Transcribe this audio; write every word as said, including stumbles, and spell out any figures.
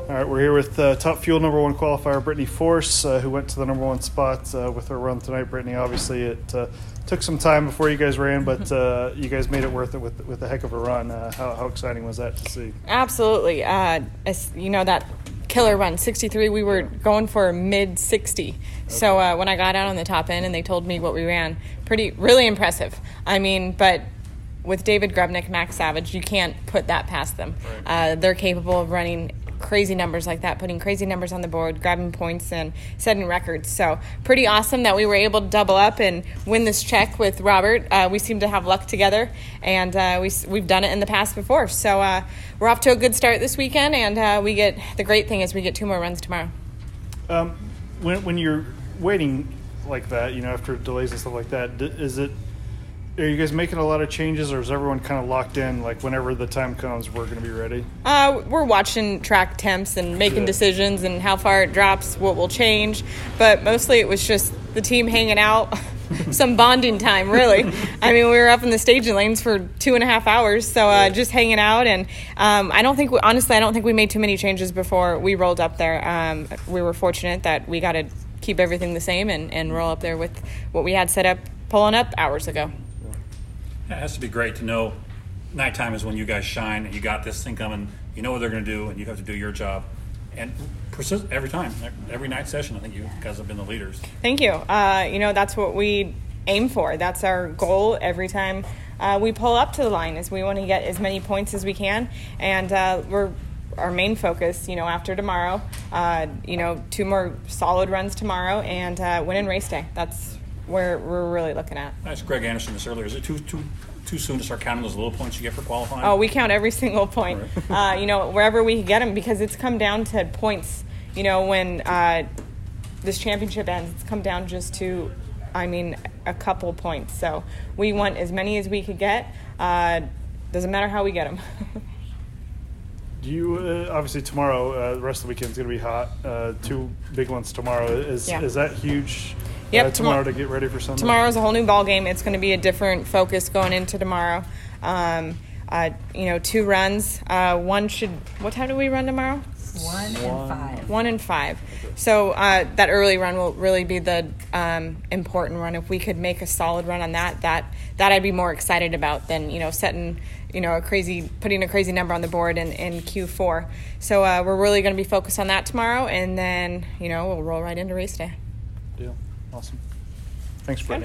All right, we're here with uh, Top Fuel number one qualifier Brittany Force, uh, who went to the number one spot uh, with her run tonight. Brittany, obviously it uh, took some time before you guys ran, but uh, you guys made it worth it with with a heck of a run. Uh, how, how exciting was that to see? Absolutely. Uh, as, you know, that killer run, sixty-three, we were going for mid sixty. Okay. So uh, when I got out on the top end and they told me what we ran, pretty, really impressive. I mean, but with David Grubnick, Max Savage, you can't put that past them. Right. Uh, they're capable of running crazy numbers like that, putting crazy numbers on the board, grabbing points and setting records. So pretty awesome that we were able to double up and win this check with Robert. Uh, we seem to have luck together, and uh, we, we've done it in the past before. So uh, we're off to a good start this weekend, and uh, we get the great thing is we get two more runs tomorrow. Um, when, when you're waiting like that, you know, after delays and stuff like that, is it Are you guys making a lot of changes, or is everyone kind of locked in, like whenever the time comes, we're going to be ready? Uh, we're watching track temps and making Good. decisions and how far it drops, what will change. But mostly it was just the team hanging out, some bonding time, really. I mean, we were up in the staging lanes for two and a half hours, so uh, just hanging out. And um, I don't think, we, honestly, I don't think we made too many changes before we rolled up there. Um, we were fortunate that we got to keep everything the same and, and roll up there with what we had set up, pulling up hours ago. It has to be great to know nighttime is when you guys shine, and you got this thing coming, you know what they're going to do, and you have to do your job. And persist every time, every night session, I think you guys have been the leaders. Thank you. Uh, you know, that's what we aim for. That's our goal every time uh, we pull up to the line, is we want to get as many points as we can. And uh, we're our main focus, you know, after tomorrow, uh, you know, two more solid runs tomorrow and uh, winning race day. That's where we're really looking at. I asked Greg Anderson this earlier. Is it too too too soon to start counting those little points you get for qualifying? Oh, we count every single point. Right. uh, you know, wherever we get them, because it's come down to points. You know, when uh, this championship ends, it's come down just to, I mean, a couple points. So we want as many as we could get. Uh, doesn't matter how we get them. Do you uh, obviously tomorrow? Uh, the rest of the weekend is going to be hot. Uh, two big ones tomorrow. Is yeah. is that huge? Yep, uh, tomorrow to get ready for Sunday? Tomorrow's a whole new ball game. It's going to be a different focus going into tomorrow. Um, uh, you know, two runs. Uh, one should. What time do we run tomorrow? One, One. and five. One and five. Okay. So uh, that early run will really be the um, important run. If we could make a solid run on that, that that I'd be more excited about than you know setting you know a crazy putting a crazy number on the board in, in Q four. So uh, we're really going to be focused on that tomorrow, and then you know we'll roll right into race day. Deal. Awesome. Thanks, Brittany.